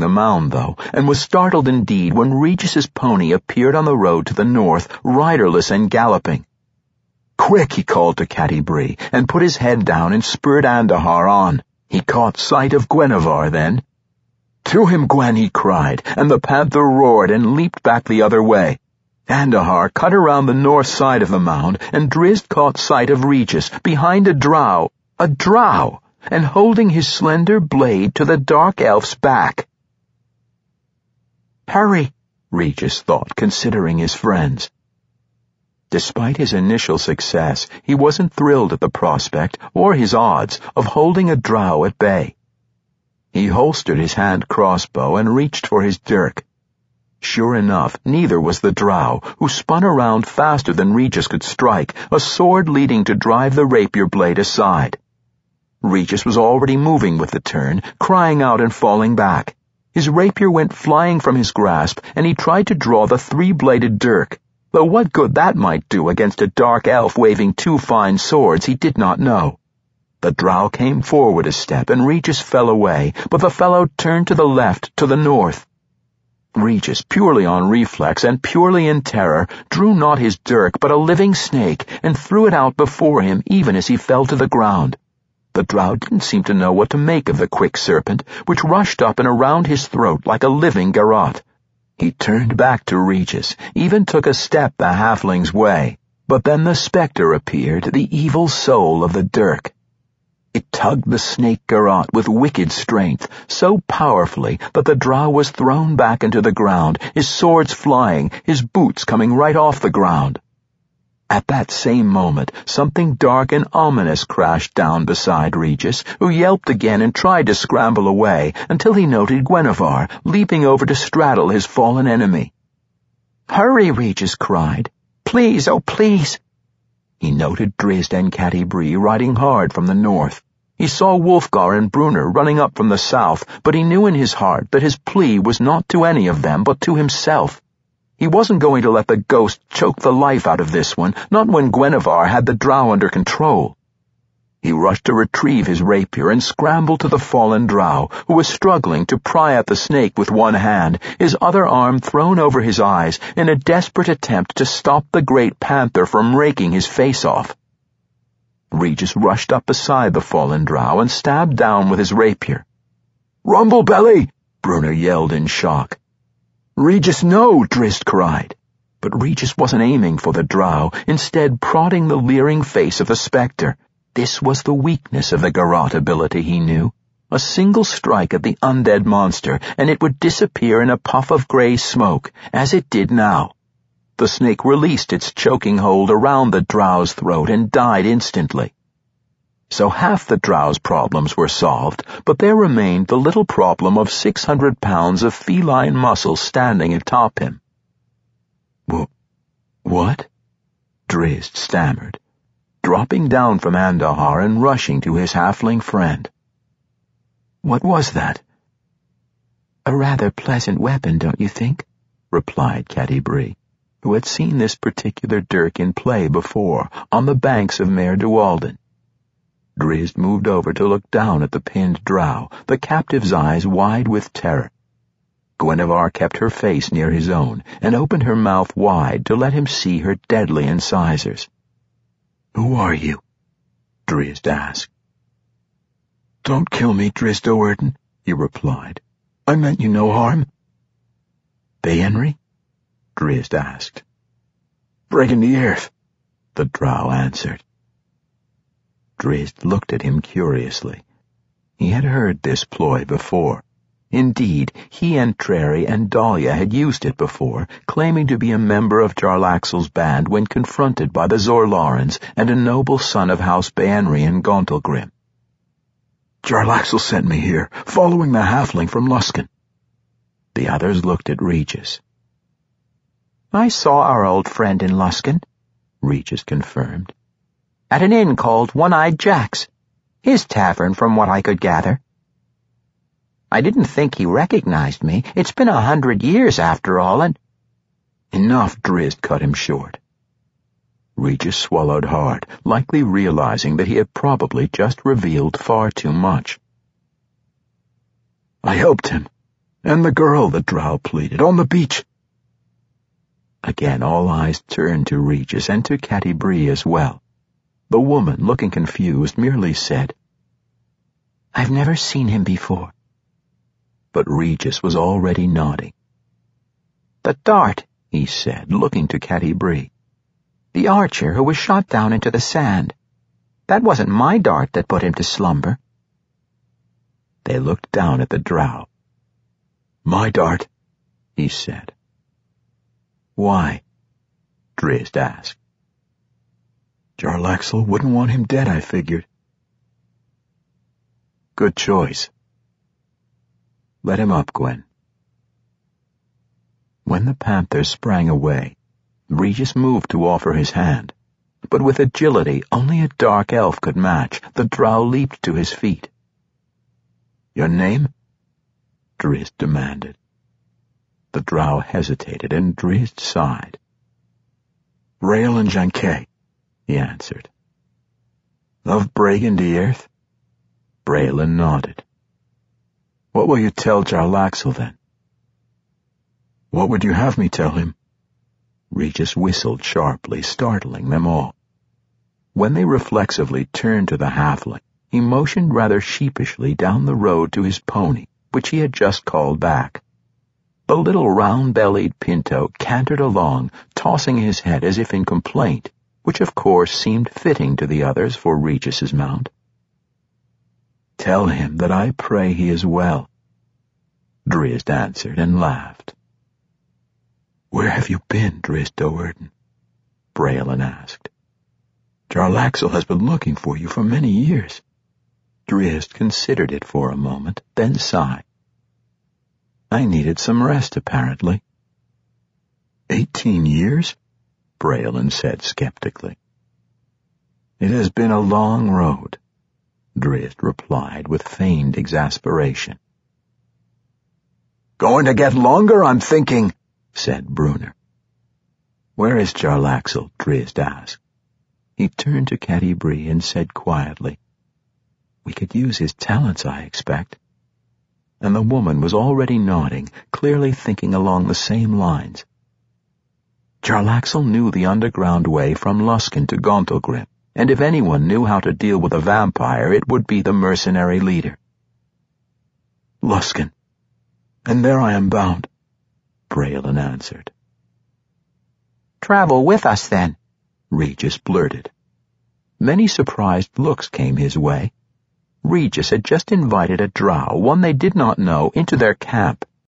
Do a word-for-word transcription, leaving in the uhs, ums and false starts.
the mound, though, and was startled indeed when Regis's pony appeared on the road to the north, riderless and galloping. "Quick," he called to Catti-brie, and put his head down and spurred Andahar on. He caught sight of Guenhwyvar then. "To him, Gwen," he cried, and the panther roared and leaped back the other way. Andahar cut around the north side of the mound, and Drizzt caught sight of Regis behind a drow, a drow, and holding his slender blade to the dark elf's back. "Hurry," Regis thought, considering his friends. Despite his initial success, he wasn't thrilled at the prospect, or his odds, of holding a drow at bay. He holstered his hand crossbow and reached for his dirk. Sure enough, neither was the drow, who spun around faster than Regis could strike, a sword leading to drive the rapier blade aside. Regis was already moving with the turn, crying out and falling back. His rapier went flying from his grasp, and he tried to draw the three-bladed dirk, though what good that might do against a dark elf waving two fine swords he did not know. The drow came forward a step, and Regis fell away, but the fellow turned to the left, to the north. Regis, purely on reflex and purely in terror, drew not his dirk but a living snake, and threw it out before him even as he fell to the ground. The drow didn't seem to know what to make of the quick serpent, which rushed up and around his throat like a living garrote. He turned back to Regis, even took a step the halfling's way, but then the spectre appeared, the evil soul of the dirk. It tugged the snake garrote with wicked strength, so powerfully that the drow was thrown back into the ground, his swords flying, his boots coming right off the ground. At that same moment, something dark and ominous crashed down beside Regis, who yelped again and tried to scramble away, until he noted Guenhwyvar, leaping over to straddle his fallen enemy. "Hurry," Regis cried. "Please, oh please!" He noted Drizzt and Catti-brie riding hard from the north. He saw Wulfgar and Brunner running up from the south, but he knew in his heart that his plea was not to any of them, but to himself. He wasn't going to let the ghost choke the life out of this one, not when Guenhwyvar had the drow under control. He rushed to retrieve his rapier and scrambled to the fallen drow, who was struggling to pry at the snake with one hand, his other arm thrown over his eyes in a desperate attempt to stop the great panther from raking his face off. Regis rushed up beside the fallen drow and stabbed down with his rapier. "Rumblebelly!" Brunner yelled in shock. "Regis, no!" Drizzt cried. But Regis wasn't aiming for the drow, instead prodding the leering face of the spectre. This was the weakness of the garrote ability, he knew. A single strike at the undead monster, and it would disappear in a puff of grey smoke, as it did now. The snake released its choking hold around the drow's throat and died instantly. So half the drow's problems were solved, but there remained the little problem of six hundred pounds of feline muscle standing atop him. "Wh- what?" Drizzt stammered, dropping down from Andahar and rushing to his halfling friend. "What was that?" "A rather pleasant weapon, don't you think?" replied Catti-brie, who had seen this particular dirk in play before, on the banks of Mare Dualden. Drizzt moved over to look down at the pinned drow, the captive's eyes wide with terror. Guenhwyvar kept her face near his own, and opened her mouth wide to let him see her deadly incisors. "Who are you?" Drizzt asked. "Don't kill me, Drizzt Do'Urden," he replied. "I meant you no harm." "Béanry?" Drizzt asked. "Breaking the earth," the drow answered. Drizzt looked at him curiously. He had heard this ploy before. Indeed, he and Trary and Dahlia had used it before, claiming to be a member of Jarlaxle's band when confronted by the Zorlarans and a noble son of House Béanry in Gauntlgrim. "Jarlaxle sent me here, following the halfling from Luskan." The others looked at Regis. "I saw our old friend in Luskan," Regis confirmed. "At an inn called One-Eyed Jack's. His tavern, from what I could gather. I didn't think he recognized me. It's been a hundred years after all, and—" "Enough," Drizzt cut him short. Regis swallowed hard, likely realizing that he had probably just revealed far too much. "I helped him," And the girl, the drow pleaded, on the beach. Again all eyes turned to Regis and to Catti-brie as well. The woman, looking confused, merely said, "I've never seen him before." But Regis was already nodding. "The dart," he said, looking to Catti-brie. "The archer who was shot down into the sand. That wasn't my dart that put him to slumber." They looked down at the drow. "My dart," he said. "Why?" Drizzt asked. "Jarlaxle wouldn't want him dead, I figured." "Good choice. Let him up, Gwen." When the panther sprang away, Regis moved to offer his hand, but with agility only a dark elf could match, the drow leaped to his feet. "Your name?" Drizzt demanded. The drow hesitated, and Drizzt sighed. "Raelin Jankay," he answered. "Of Bragan the Earth?" Braelin nodded. "What will you tell Jarlaxle, then?" "What would you have me tell him?" Regis whistled sharply, startling them all. When they reflexively turned to the halfling, he motioned rather sheepishly down the road to his pony, which he had just called back. The little round-bellied pinto cantered along, tossing his head as if in complaint, which of course seemed fitting to the others for Regis's mount. "Tell him that I pray he is well," Drizzt answered and laughed. "Where have you been, Drizzt Do'Urden?" Braelin asked. "Jarlaxle has been looking for you for many years." Drizzt considered it for a moment, then sighed. "I needed some rest, apparently." Eighteen years? Braelin said skeptically. "It has been a long road," Drizzt replied with feigned exasperation. "Going to get longer, I'm thinking," said Brunner. "Where is Jarlaxle?" Drizzt asked. He turned to Catti-brie and said quietly, "We could use his talents, I expect." And the woman was already nodding, clearly thinking along the same lines. Jarlaxle knew the underground way from Luskan to Gauntlgrim, and if anyone knew how to deal with a vampire, it would be the mercenary leader. "Luskan, and there I am bound," Braelin answered. "Travel with us, then," Regis blurted. Many surprised looks came his way. Regis had just invited a drow, one they did not know, into their camp,